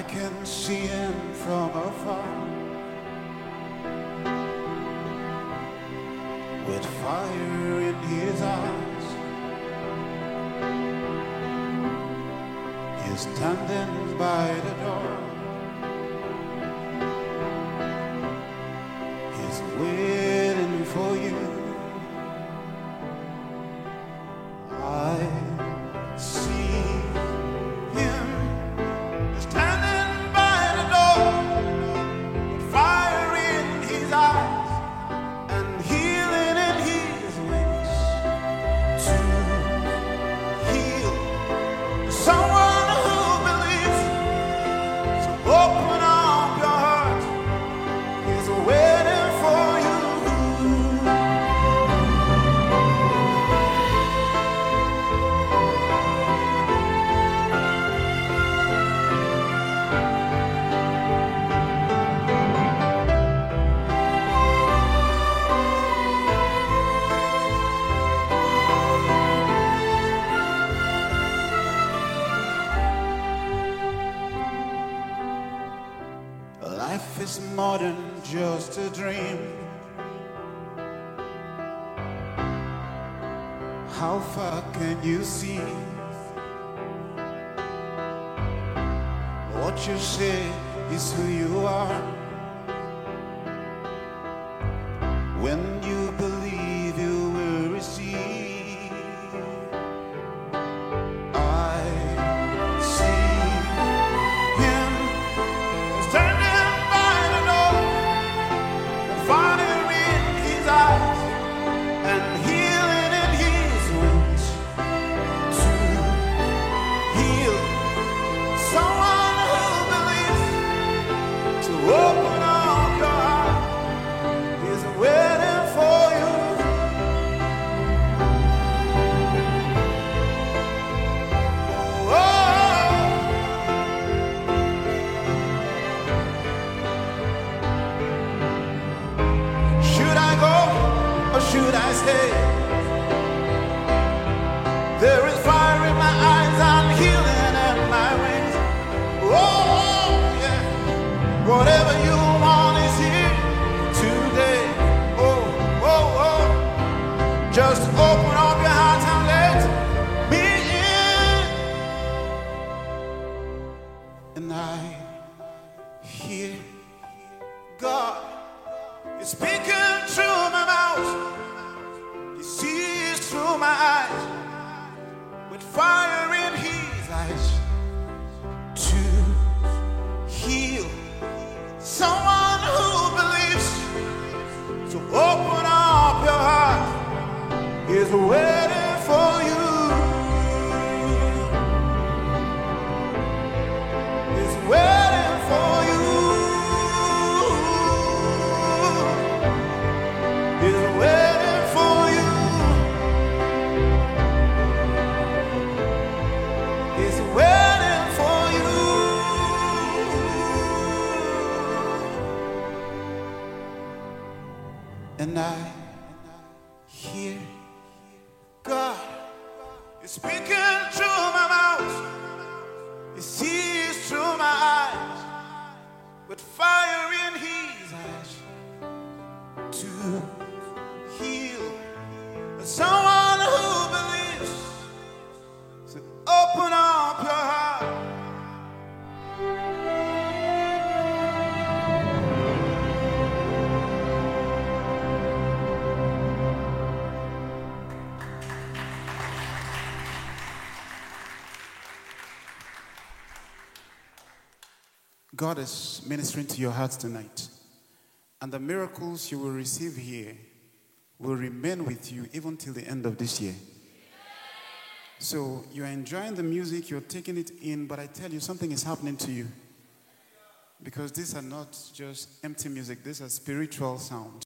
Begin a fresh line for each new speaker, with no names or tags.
can see him from afar, with fire in his eyes. He's standing by the door. He's waiting for you. I see him standing by the door, with fire in his eyes and healing in his wings to heal someone who believes. So open up your heart. He's waiting for you. Life is more than just a dream. How far can you see? What you say is who you are. When you believe, you will receive. I see him standing by the door, with fire in his eyes and healing in his wings to heal someone who believes. To open up your heart. He's waiting for you. Oh, should I go or should I stay? There is fire in my eyes and healing in my wings. Oh, yeah. Whatever you want is here today. Oh, oh, oh. Just open up your heart and let me in. And I hear God is speaking through my mouth. He sees through my eyes, with fire in his eyes to heal someone who believes. So open up your heart. He's waiting for you. He's waiting for you. He's waiting for you. He's waiting for you. And I hear God is speaking through my mouth. He sees through my eyes, with fire in his eyes to heal someone who believes. So open up your heart. God is ministering to your hearts tonight. And the miracles you will receive here will remain with you even till the end of this year. So you're enjoying the music, you're taking it in, but I tell you, something is happening to you. Because these are not just empty music, these are spiritual sounds.